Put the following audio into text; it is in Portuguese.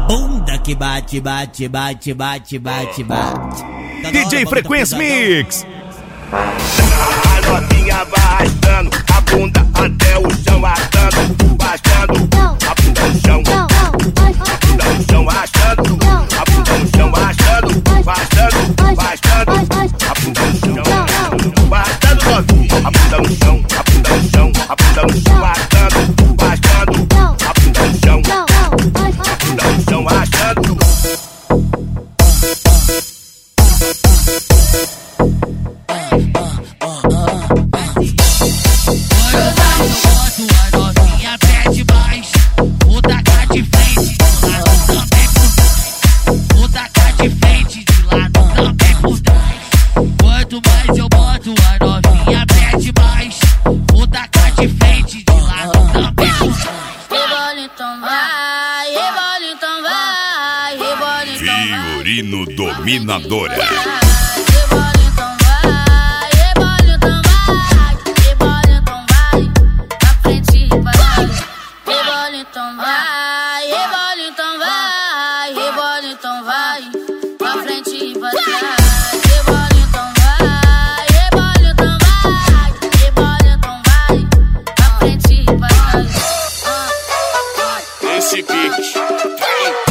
bunda que bate, bate, bate, bate, bate, bate. DJ Frequência Mix. A novinha vai arrastando a bunda até o chão, arrastando, arrastando a bunda no chão, a bunda no chão, arrastando a bunda no chão, arrastando, arrastando, arrastando a bunda no chão, arrastando novinha, a bunda no chão, a bunda no chão, a bunda no chão, arrastando, arrastando a bunda no chão, a bunda no chão, arrastando. Fiorino Dominadora. Esse beat